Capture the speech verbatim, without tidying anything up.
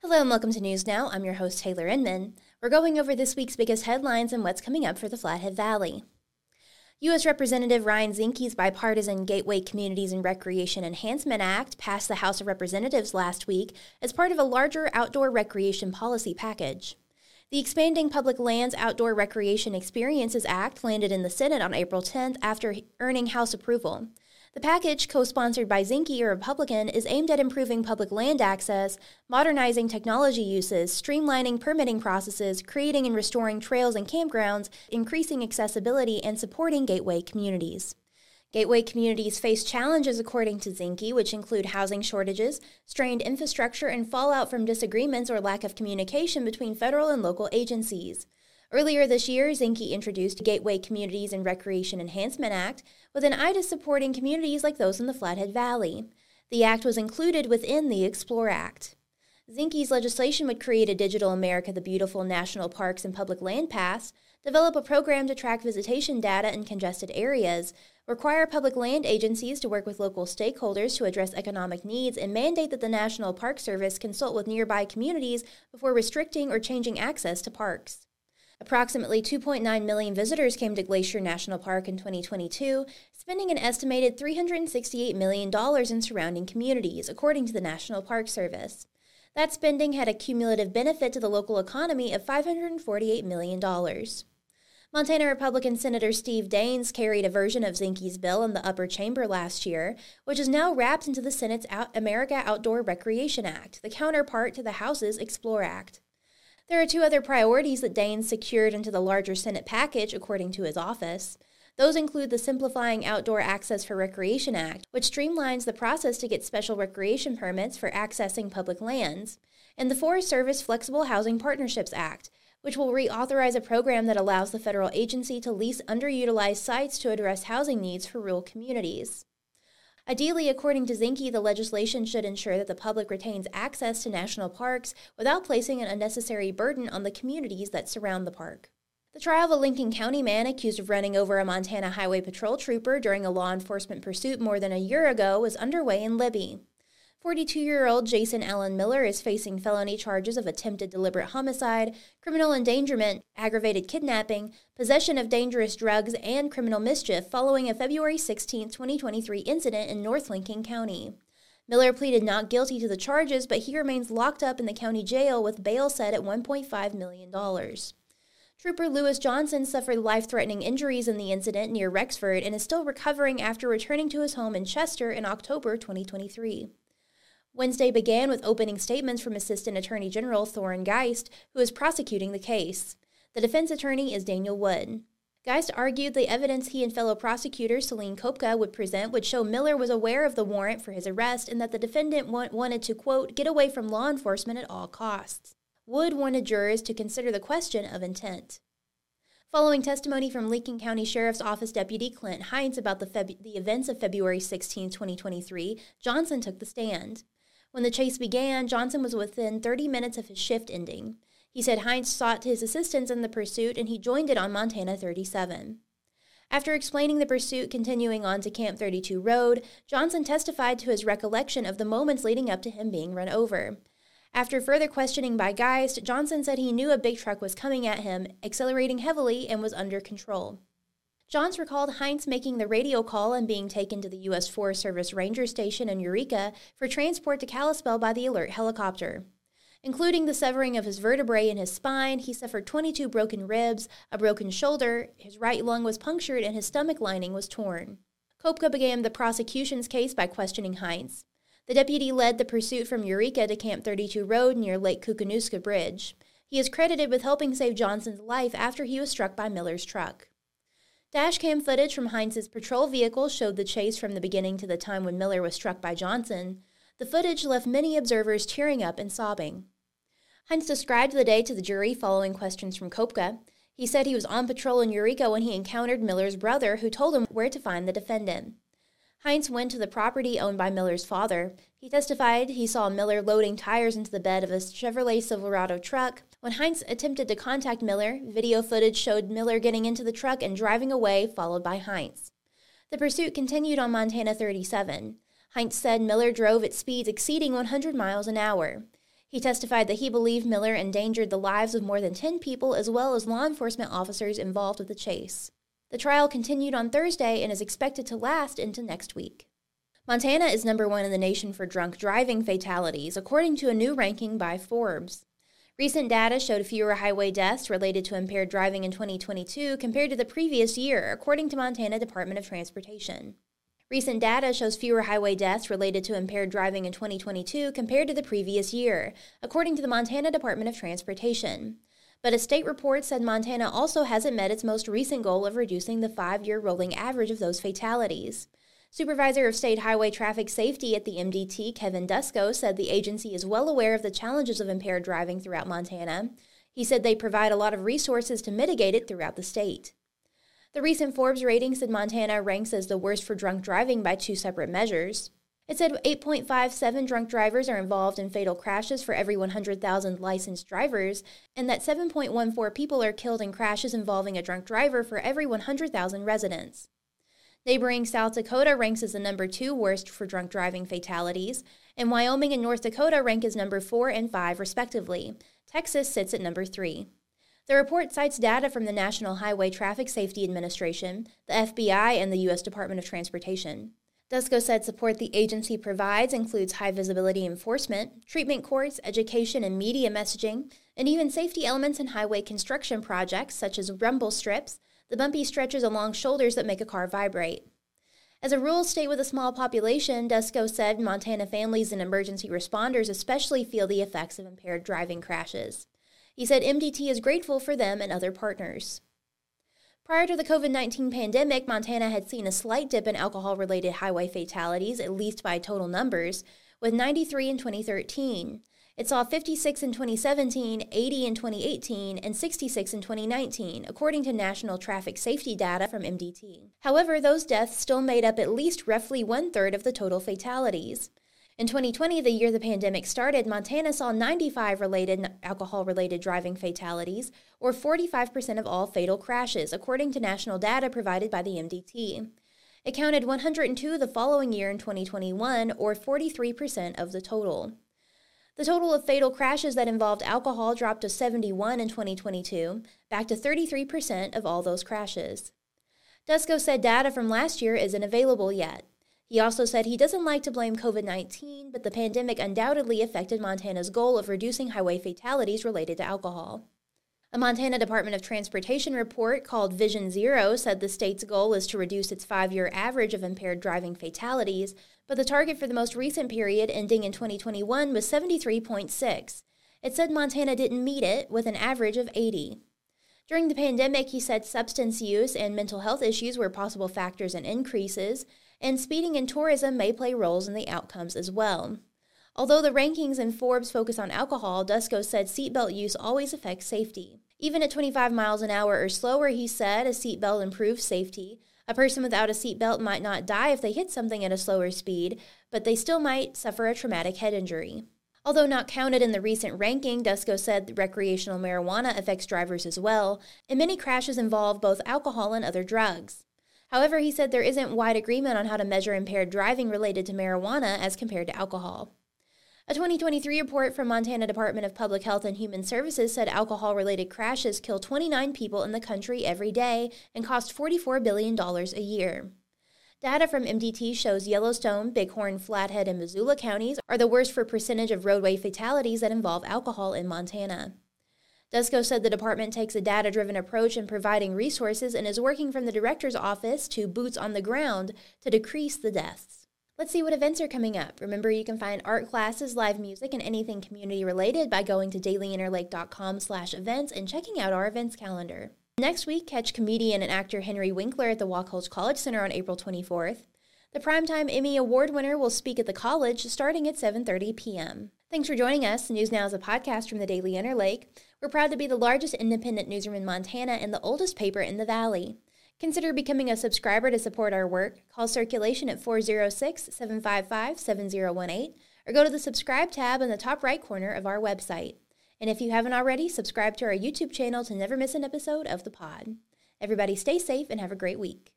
Hello and welcome to News Now. I'm your host, Taylor Inman. We're going over this week's biggest headlines and what's coming up for the Flathead Valley. U S Representative Ryan Zinke's bipartisan Gateway Communities and Recreation Enhancement Act passed the House of Representatives last week as part of a larger outdoor recreation policy package. The Expanding Public Lands Outdoor Recreation Experiences Act landed in the Senate on April tenth after earning House approval. The package, co-sponsored by Zinke, a Republican, is aimed at improving public land access, modernizing technology uses, streamlining permitting processes, creating and restoring trails and campgrounds, increasing accessibility, and supporting gateway communities. Gateway communities face challenges, according to Zinke, which include housing shortages, strained infrastructure, and fallout from disagreements or lack of communication between federal and local agencies. Earlier this year, Zinke introduced Gateway Communities and Recreation Enhancement Act with an eye to supporting communities like those in the Flathead Valley. The act was included within the Explore Act. Zinke's legislation would create a Digital America the Beautiful National Parks and Public Land Pass, develop a program to track visitation data in congested areas, require public land agencies to work with local stakeholders to address economic needs, and mandate that the National Park Service consult with nearby communities before restricting or changing access to parks. Approximately two point nine million visitors came to Glacier National Park in twenty twenty-two, spending an estimated three hundred sixty-eight million dollars in surrounding communities, according to the National Park Service. That spending had a cumulative benefit to the local economy of five hundred forty-eight million dollars. Montana Republican Senator Steve Daines carried a version of Zinke's bill in the upper chamber last year, which is now wrapped into the Senate's Out- America Outdoor Recreation Act, the counterpart to the House's Explore Act. There are two other priorities that Daines secured into the larger Senate package, according to his office. Those include the Simplifying Outdoor Access for Recreation Act, which streamlines the process to get special recreation permits for accessing public lands, and the Forest Service Flexible Housing Partnerships Act, which will reauthorize a program that allows the federal agency to lease underutilized sites to address housing needs for rural communities. Ideally, according to Zinke, the legislation should ensure that the public retains access to national parks without placing an unnecessary burden on the communities that surround the park. The trial of a Lincoln County man accused of running over a Montana Highway Patrol trooper during a law enforcement pursuit more than a year ago was underway in Libby. forty-two-year-old Jason Allen Miller is facing felony charges of attempted deliberate homicide, criminal endangerment, aggravated kidnapping, possession of dangerous drugs, and criminal mischief following a February sixteenth, twenty twenty-three incident in North Lincoln County. Miller pleaded not guilty to the charges, but he remains locked up in the county jail with bail set at one point five million dollars. Trooper Lewis Johnson suffered life-threatening injuries in the incident near Rexford and is still recovering after returning to his home in Chester in October twenty twenty-three. Wednesday began with opening statements from Assistant Attorney General Thorin Geist, who is prosecuting the case. The defense attorney is Daniel Wood. Geist argued the evidence he and fellow prosecutor Celine Kopka would present would show Miller was aware of the warrant for his arrest and that the defendant wa- wanted to, quote, get away from law enforcement at all costs. Wood wanted jurors to consider the question of intent. Following testimony from Lincoln County Sheriff's Office Deputy Clint Heinz about the, Feb- the events of February sixteenth, twenty twenty-three, Johnson took the stand. When the chase began, Johnson was within thirty minutes of his shift ending. He said Heinz sought his assistance in the pursuit and he joined it on Montana thirty-seven. After explaining the pursuit continuing on to Camp thirty-two Road, Johnson testified to his recollection of the moments leading up to him being run over. After further questioning by Geist, Johnson said he knew a big truck was coming at him, accelerating heavily, and was under control. Johns recalled Heinz making the radio call and being taken to the U S Forest Service Ranger Station in Eureka for transport to Kalispell by the Alert helicopter. Including the severing of his vertebrae in his spine, he suffered twenty-two broken ribs, a broken shoulder, his right lung was punctured, and his stomach lining was torn. Kopka began the prosecution's case by questioning Heinz. The deputy led the pursuit from Eureka to Camp thirty-two Road near Lake Koocanuska Bridge. He is credited with helping save Johnson's life after he was struck by Miller's truck. Dashcam footage from Heinz's patrol vehicle showed the chase from the beginning to the time when Miller was struck by Johnson. The footage left many observers tearing up and sobbing. Heinz described the day to the jury following questions from Kopka. He said he was on patrol in Eureka when he encountered Miller's brother, who told him where to find the defendant. Heinz went to the property owned by Miller's father. He testified he saw Miller loading tires into the bed of a Chevrolet Silverado truck. When Heinz attempted to contact Miller, video footage showed Miller getting into the truck and driving away, followed by Heinz. The pursuit continued on Montana thirty-seven. Heinz said Miller drove at speeds exceeding one hundred miles an hour. He testified that he believed Miller endangered the lives of more than ten people as well as law enforcement officers involved with the chase. The trial continued on Thursday and is expected to last into next week. Montana is number one in the nation for drunk driving fatalities, according to a new ranking by Forbes. Recent data showed fewer highway deaths related to impaired driving in twenty twenty-two compared to the previous year, according to Montana Department of Transportation. Recent data shows fewer highway deaths related to impaired driving in twenty twenty-two compared to the previous year, according to the Montana Department of Transportation. But a state report said Montana also hasn't met its most recent goal of reducing the five-year rolling average of those fatalities. Supervisor of State Highway Traffic Safety at the M D T, Kevin Dusko, said the agency is well aware of the challenges of impaired driving throughout Montana. He said they provide a lot of resources to mitigate it throughout the state. The recent Forbes rating said Montana ranks as the worst for drunk driving by two separate measures. It said eight point five seven drunk drivers are involved in fatal crashes for every one hundred thousand licensed drivers, and that seven point one four people are killed in crashes involving a drunk driver for every one hundred thousand residents. Neighboring South Dakota ranks as the number two worst for drunk driving fatalities, and Wyoming and North Dakota rank as number four and five, respectively. Texas sits at number three. The report cites data from the National Highway Traffic Safety Administration, the F B I, and the U S Department of Transportation. Dusko said support the agency provides includes high-visibility enforcement, treatment courts, education and media messaging, and even safety elements in highway construction projects such as rumble strips, the bumpy stretches along shoulders that make a car vibrate. As a rural state with a small population, Dusko said Montana families and emergency responders especially feel the effects of impaired driving crashes. He said M D T is grateful for them and other partners. Prior to the covid nineteen pandemic, Montana had seen a slight dip in alcohol-related highway fatalities, at least by total numbers, with ninety-three in twenty thirteen. It saw fifty-six in twenty seventeen, eighty in twenty eighteen, and sixty-six in twenty nineteen, according to national traffic safety data from M D T. However, those deaths still made up at least roughly one-third of the total fatalities. In twenty twenty, the year the pandemic started, Montana saw ninety-five related alcohol-related driving fatalities, or forty-five percent of all fatal crashes, according to national data provided by the M D T. It counted one hundred two the following year in twenty twenty-one, or forty-three percent of the total. The total of fatal crashes that involved alcohol dropped to seventy-one in twenty twenty-two, back to thirty-three percent of all those crashes. Dusko said data from last year isn't available yet. He also said he doesn't like to blame covid nineteen, but the pandemic undoubtedly affected Montana's goal of reducing highway fatalities related to alcohol. A Montana Department of Transportation report called Vision Zero said the state's goal is to reduce its five-year average of impaired driving fatalities, but the target for the most recent period ending in twenty twenty-one was seventy-three point six. It said Montana didn't meet it, with an average of eighty. During the pandemic, he said substance use and mental health issues were possible factors in increases, and speeding and tourism may play roles in the outcomes as well. Although the rankings in Forbes focus on alcohol, Dusko said seatbelt use always affects safety. Even at twenty-five miles an hour or slower, he said, a seatbelt improves safety. A person without a seatbelt might not die if they hit something at a slower speed, but they still might suffer a traumatic head injury. Although not counted in the recent ranking, Dusko said recreational marijuana affects drivers as well, and many crashes involve both alcohol and other drugs. However, he said there isn't wide agreement on how to measure impaired driving related to marijuana as compared to alcohol. A twenty twenty-three report from Montana Department of Public Health and Human Services said alcohol-related crashes kill twenty-nine people in the country every day and cost forty-four billion dollars a year. Data from M D T shows Yellowstone, Bighorn, Flathead, and Missoula counties are the worst for percentage of roadway fatalities that involve alcohol in Montana. Dusko said the department takes a data-driven approach in providing resources and is working from the director's office to boots on the ground to decrease the deaths. Let's see what events are coming up. Remember, you can find art classes, live music, and anything community-related by going to daily interlake dot com slash events and checking out our events calendar. Next week, catch comedian and actor Henry Winkler at the Wacholz College Center on April twenty-fourth. The Primetime Emmy Award winner will speak at the college starting at seven thirty p.m. Thanks for joining us. News Now is a podcast from the Daily Interlake. We're proud to be the largest independent newsroom in Montana and the oldest paper in the Valley. Consider becoming a subscriber to support our work. Call Circulation at four oh six, seven five five, seven oh one eight or go to the subscribe tab in the top right corner of our website. And if you haven't already, subscribe to our YouTube channel to never miss an episode of the pod. Everybody stay safe and have a great week.